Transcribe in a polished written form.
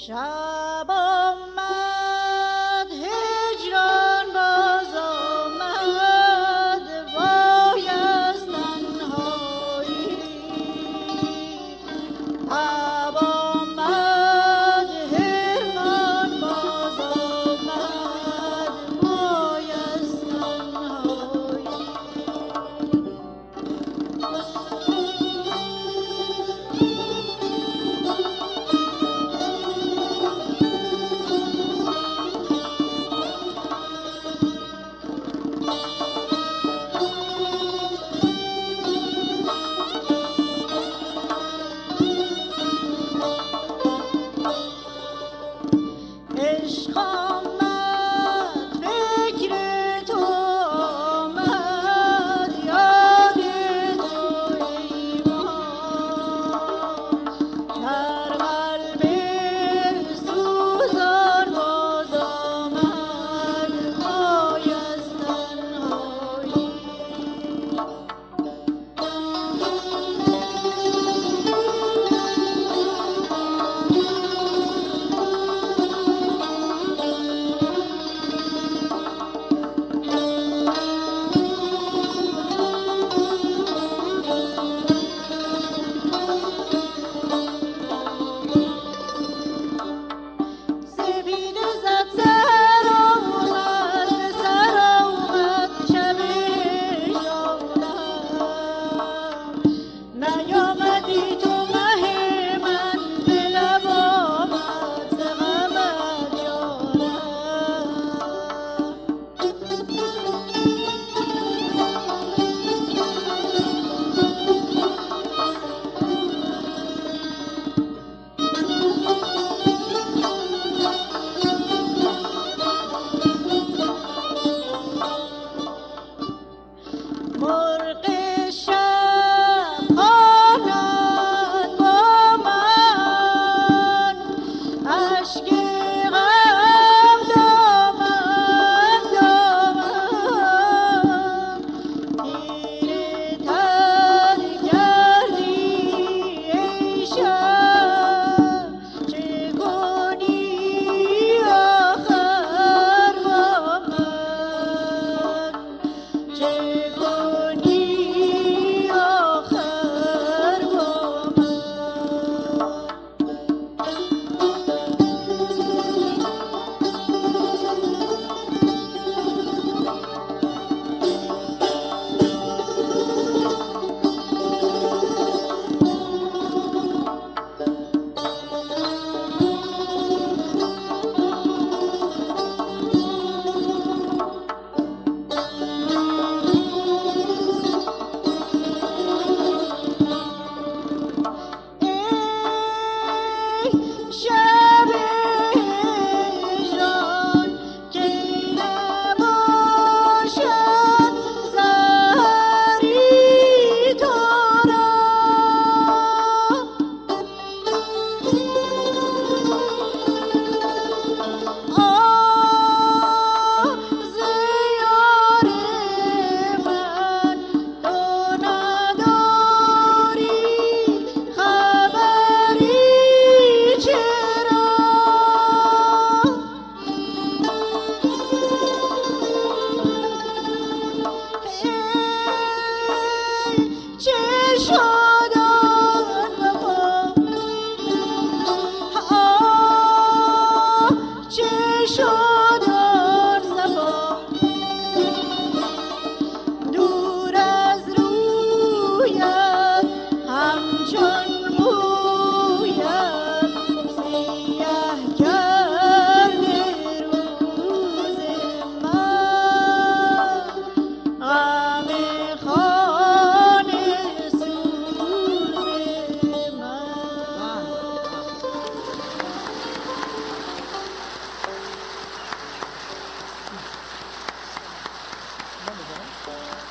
شب آمد هجران باز آمد وای از تنهایی شب آمد هجران باز آمد وای از تنهایی عشق آمد فکر تو آمد یاد تو ایمان در قلب سوزان باز آمد وای از تنهایی سپیده زد سر آمد به سر آمد شب شادم نیامدی تو مه من به لب آمد ز غمت مرغ شب خواند با من اشک غم دامن دامن تیره تر کردی ای شب چه کنی آخر با من چه کنی آخر با من شب هجران که نباشد سحری تو را ز یار من تو نداری خبری چرا چه شد آن وفا چه شد آن صفا دور از رویت همچون مویت سیه کرده روز من غم خانه سوز من